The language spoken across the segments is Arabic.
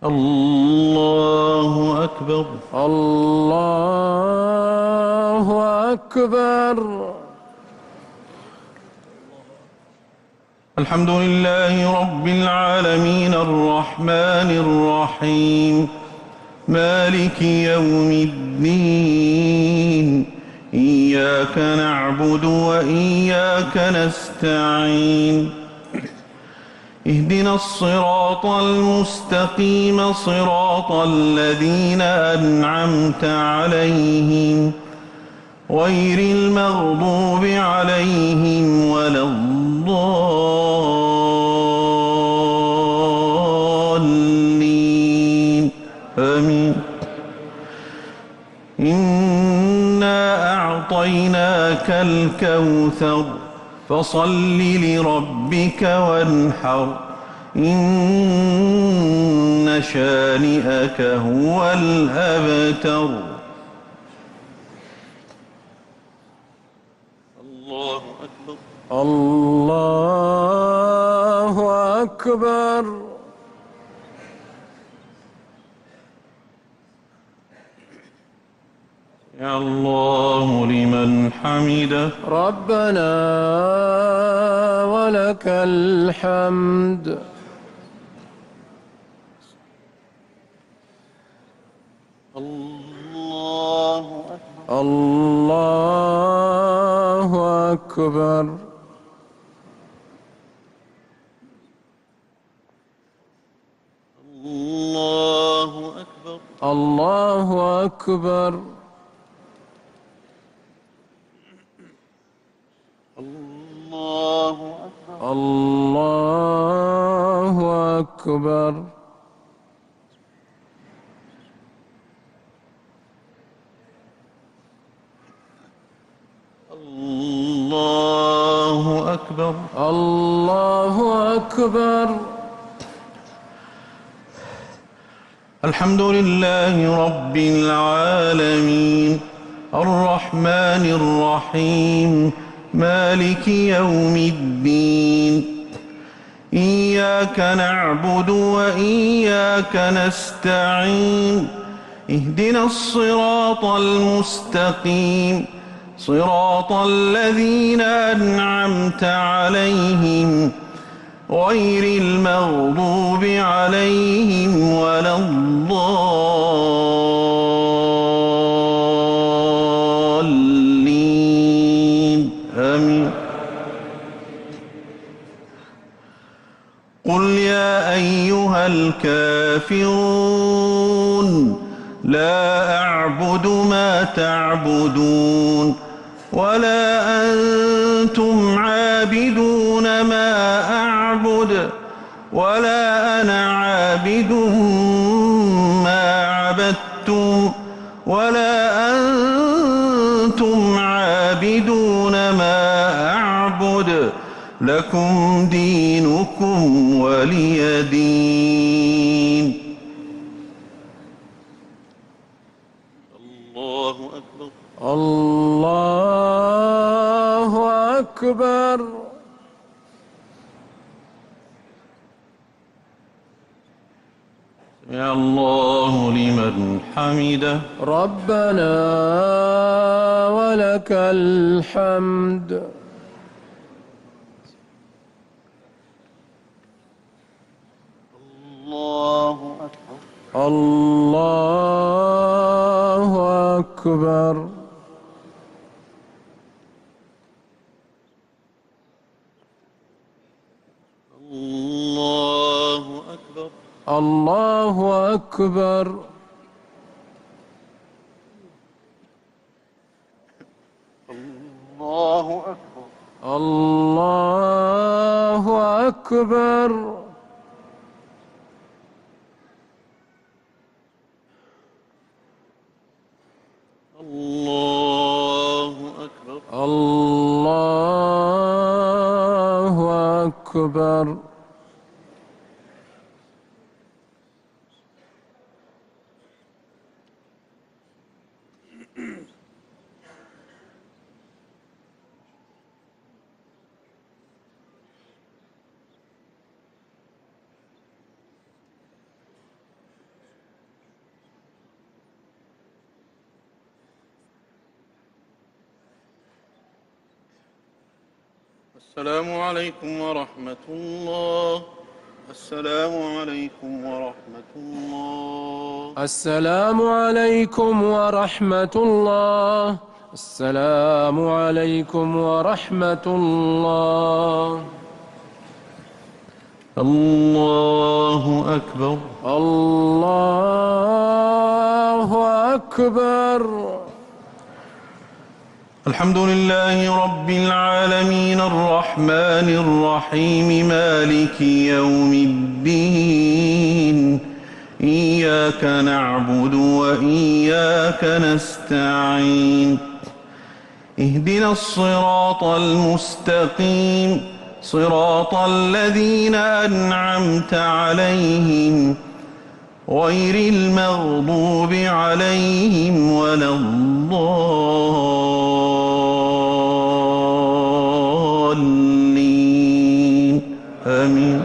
الله أكبر. الله أكبر. الحمد لله رب العالمين الرحمن الرحيم مالك يوم الدين إياك نعبد وإياك نستعين اهدنا الصراط المستقيم صراط الذين أنعمت عليهم غير المغضوب عليهم ولا الضالين آمين. إنا أعطيناك الكوثر فصل لربك وانحر إن شانئك هو الأبتر. الله أكبر. الله أكبر. يا الله لمن حمده. ربنا ولك الحمد. الله أكبر. الله أكبر. الله أكبر. الله أكبر. الله أكبر. الله أكبر. الله أكبر. الله أكبر. الحمد لله رب العالمين الرحمن الرحيم مالك يوم الدين إياك نعبد وإياك نستعين اهدنا الصراط المستقيم صراط الذين أنعمت عليهم غير المغضوب عليهم ولا الضالين آمين. قل يا أيها الكافرون لا أعبد ما تعبدون ولا أنتم عابدون ما أعبد ولا أنا عابد ما عبدتم ولا أنتم عابدون ما أعبد لكم دينكم ولي دين. الله أكبر. الله أكبر. يا الله لمن حمده. ربنا ولك الحمد. الله أكبر. الله أكبر. الله أكبر. الله أكبر. الله أكبر. الله أكبر. الله أكبر. الله أكبر. السلام عليكم ورحمة الله. السلام عليكم ورحمة الله. السلام عليكم ورحمة الله. السلام عليكم ورحمة الله. الله أكبر. الله أكبر. الحمد لله رب العالمين الرحمن الرحيم مالك يوم الدين إياك نعبد وإياك نستعين اهدنا الصراط المستقيم صراط الذين أنعمت عليهم غير المغضوب عليهم ولا الضالين آمين.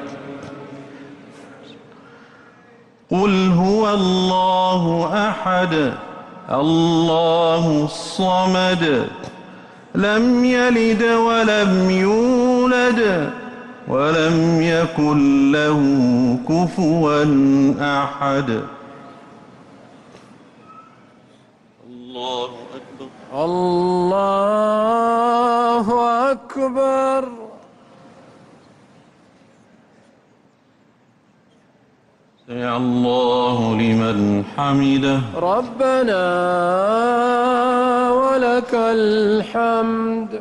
قل هو الله أحد الله الصمد لم يلد ولم يولد ولم يكن له كفوا أحد. الله أكبر. الله أكبر. سمع الله لمن حمده. ربنا ولك الحمد.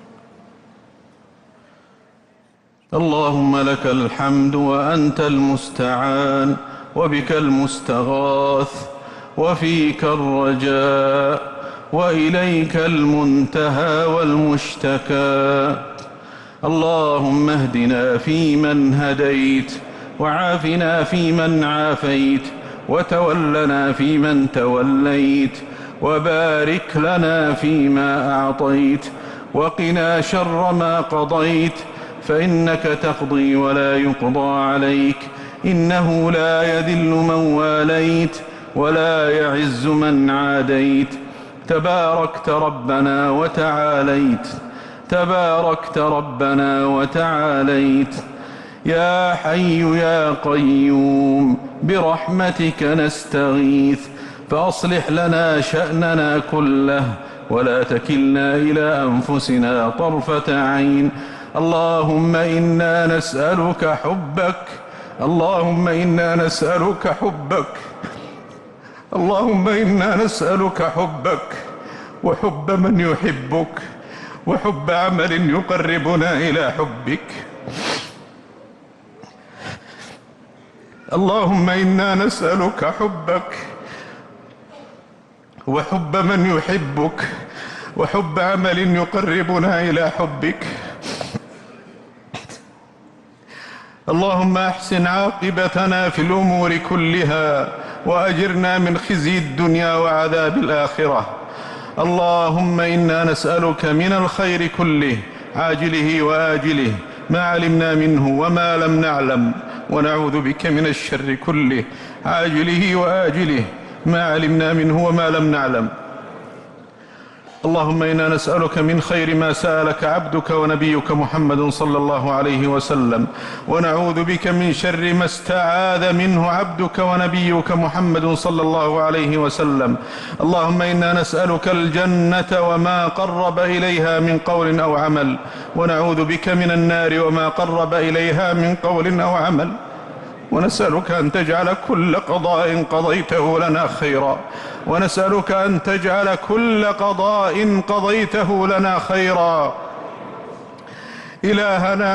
اللهم لك الحمد وأنت المستعان وبك المستغاث وفيك الرجاء وإليك المنتهى والمشتكى. اللهم اهدنا فيمن هديت وعافنا فيمن عافيت وتولنا فيمن توليت وبارك لنا فيما أعطيت وقنا شر ما قضيت فإنك تقضي ولا يقضى عليك إنه لا يذل من واليت ولا يعز من عاديت تباركت ربنا وتعاليت تباركت ربنا وتعاليت. يا حي يا قيوم برحمتك نستغيث فأصلح لنا شأننا كله ولا تكلنا إلى أنفسنا طرفة عين. اللهم إنا نسألك حبك اللهم إنا نسألك حبك اللهم إنا نسألك حبك وحب من يحبك وحب عمل يقربنا إلى حبك. اللهم إنا نسألك حبك وحب من يحبك وحب عمل يقربنا إلى حبك. اللهم أحسن عاقبتنا في الأمور كلها وأجرنا من خزي الدنيا وعذاب الآخرة. اللهم إنا نسألك من الخير كله عاجله وآجله ما علمنا منه وما لم نعلم ونعوذ بك من الشر كله عاجله وآجله ما علمنا منه وما لم نعلم. اللهم إنا نسألك من خير ما سألك عبدك ونبيك محمد صلى الله عليه وسلم ونعوذ بك من شر ما استعاذ منه عبدك ونبيك محمد صلى الله عليه وسلم. اللهم إنا نسألك الجنة وما قرب إليها من قول أو عمل ونعوذ بك من النار وما قرب إليها من قول أو عمل ونسألك أن تجعل كل قضاء قضيته لنا خيرا ونسألك أن تجعل كل قضاء قضيته لنا خيرا. إلهنا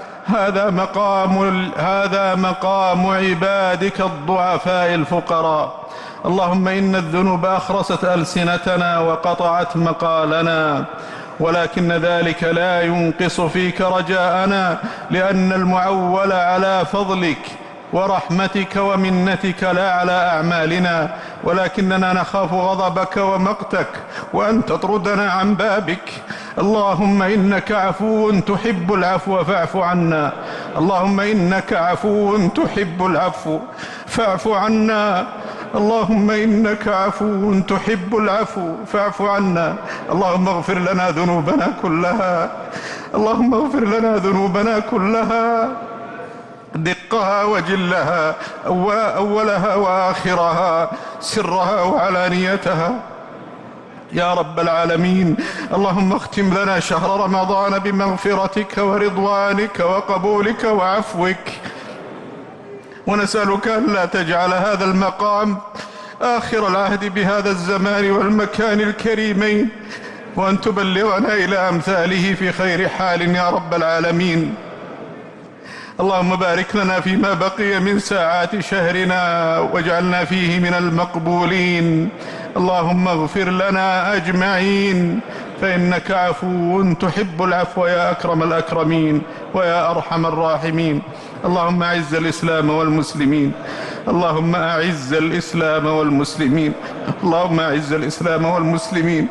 هذا مقام عبادك الضعفاء الفقراء. اللهم إن الذنوب أخرست ألسنتنا وقطعت مقالنا ولكن ذلك لا ينقص فيك رجاءنا لأن المعول على فضلك ورحمتك ومنتك لا على أعمالنا ولكننا نخاف غضبك ومقتك وأن تطردنا عن بابك. اللهم إنك عفو تحب العفو فاعف عنا. اللهم إنك عفو تحب العفو فاعف عنا. اللهم إنك عفو تحب العفو فاعف عنا. اللهم اغفر لنا ذنوبنا كلها اللهم اغفر لنا ذنوبنا كلها دقها وجلها، أولها وآخرها، سرها وعلانيتها يا رب العالمين. اللهم اختم لنا شهر رمضان بمغفرتك ورضوانك وقبولك وعفوك، ونسألك ألا تجعل هذا المقام آخر العهد بهذا الزمان والمكان الكريمين، وأن تبلغنا إلى أمثاله في خير حال يا رب العالمين. اللهم بارك لنا فيما بقي من ساعات شهرنا واجعلنا فيه من المقبولين. اللهم اغفر لنا أجمعين، فإنك عفو تحب العفو يا أكرم الأكرمين ويا أرحم الراحمين. اللهم أعز الإسلام والمسلمين، اللهم أعز الإسلام والمسلمين، اللهم أعز الإسلام والمسلمين،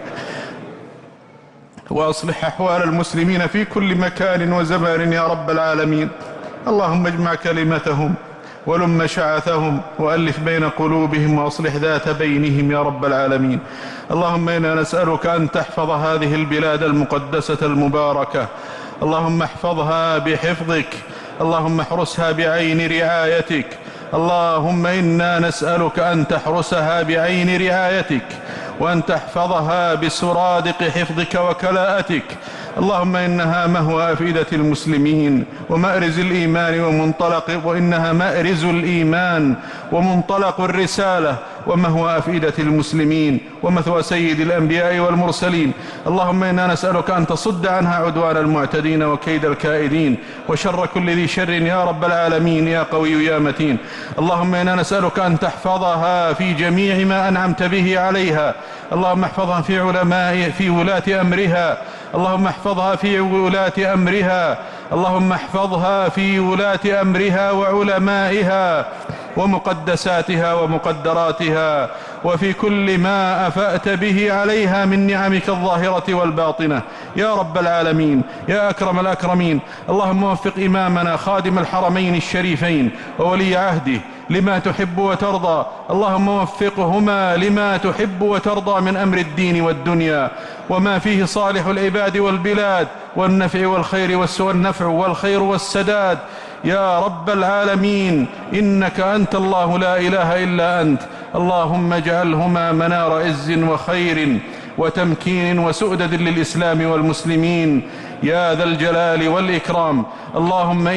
وأصلح أحوال المسلمين في كل مكان وزمان يا رب العالمين. اللهم اجمع كلمتهم ولم شعثهم وألف بين قلوبهم وأصلح ذات بينهم يا رب العالمين. اللهم إنا نسألك أن تحفظ هذه البلاد المقدسة المباركة، اللهم احفظها بحفظك، اللهم احرسها بعين رعايتك. اللهم إنا نسألك أن تحرسها بعين رعايتك، وأن تحفظها بسرادق حفظك وكلاءتك. اللهم إنها مهوى أفئدة المسلمين ومأرز الإيمان وإنها مأرز الإيمان ومنطلق الرسالة ومهوى أفئدة المسلمين ومثوى سيد الأنبياء والمرسلين. اللهم إنا نسألك أن تصد عنها عدوان المعتدين وكيد الكائدين وشر كل ذي شر يا رب العالمين يا قوي يا متين. اللهم إنا نسألك أن تحفظها في جميع ما أنعمت به عليها. اللهم احفظها في ولاة أمرها، اللهم احفظها في ولاة أمرها، اللهم احفظها في ولاة أمرها وعلمائها ومقدساتها ومقدراتها، وفي كل ما أفأت به عليها من نعمك الظاهرة والباطنة يا رب العالمين يا أكرم الأكرمين. اللهم وفق إمامنا خادم الحرمين الشريفين وولي عهده لما تحب وترضى، اللهم وفقهما لما تحب وترضى من أمر الدين والدنيا، وما فيه صالح العباد والبلاد والنفع والخير والسداد يا رب العالمين. إنك أنت الله لا إله إلا أنت. اللهم اجعلهما منار عز وخير وتمكين وسؤدد للإسلام والمسلمين يا ذا الجلال والإكرام. اللهم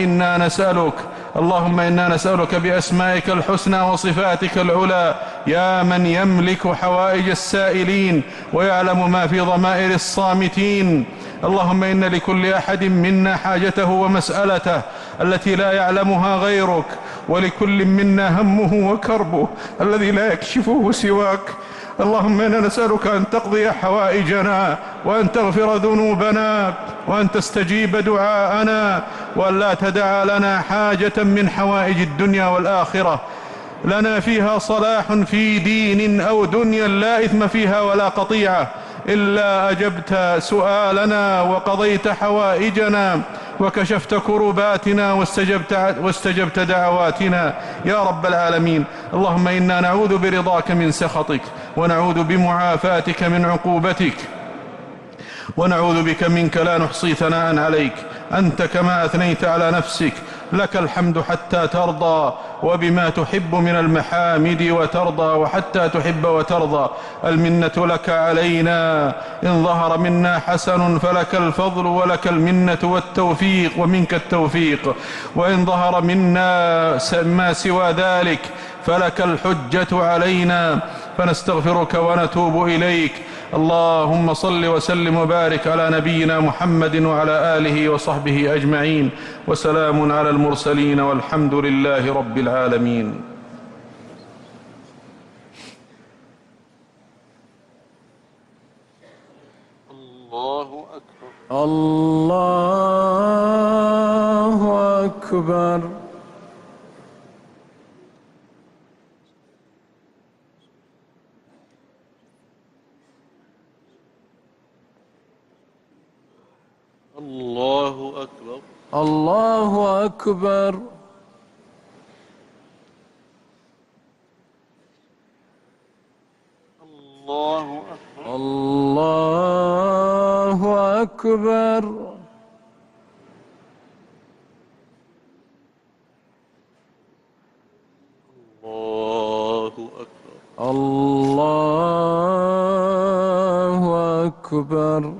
إنا نسألك بأسمائك الحسنى وصفاتك العلى يا من يملك حوائج السائلين ويعلم ما في ضمائر الصامتين. اللهم إن لكل أحد منا حاجته ومسألته التي لا يعلمها غيرك، ولكل منا همه وكربه الذي لا يكشفه سواك. اللهم إنا نسألك أن تقضي حوائجنا وأن تغفر ذنوبنا وأن تستجيب دعاءنا، وأن لا تدع لنا حاجة من حوائج الدنيا والآخرة لنا فيها صلاح في دين أو دنيا لا إثم فيها ولا قطيعة إلا أجبت سؤالنا وقضيت حوائجنا وكشفت كرباتنا واستجبت دعواتنا يا رب العالمين. اللهم إنا نعوذ برضاك من سخطك، ونعوذ بمعافاتك من عقوبتك، ونعوذ بك منك لا نحصي ثناء عليك أنت كما أثنيت على نفسك. لك الحمد حتى ترضى، وبما تحب من المحامد وترضى، وحتى تحب وترضى. المنة لك علينا، إن ظهر منا حسن فلك الفضل ولك المنة والتوفيق ومنك التوفيق، وإن ظهر منا ما سوى ذلك فلك الحجة علينا. فنستغفرك ونتوب إليك. اللهم صل وسلم وبارك على نبينا محمد وعلى آله وصحبه أجمعين، وسلام على المرسلين والحمد لله رب العالمين. الله أكبر. الله أكبر. الله أكبر. الله أكبر. الله أكبر. الله أكبر. أكبر.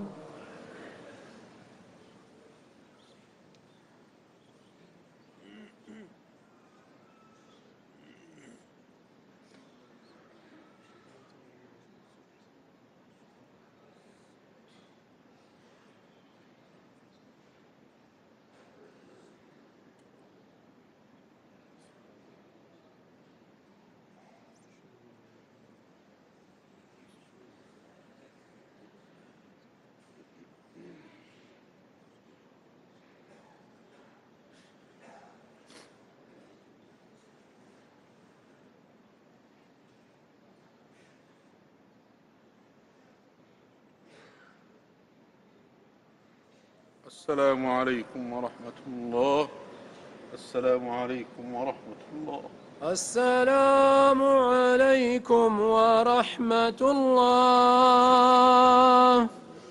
السلام عليكم ورحمة الله. السلام عليكم ورحمة الله. السلام عليكم ورحمة الله.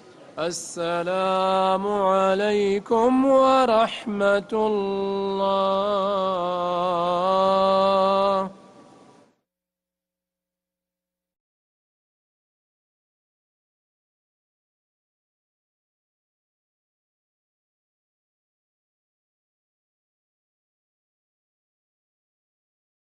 السلام عليكم ورحمة الله.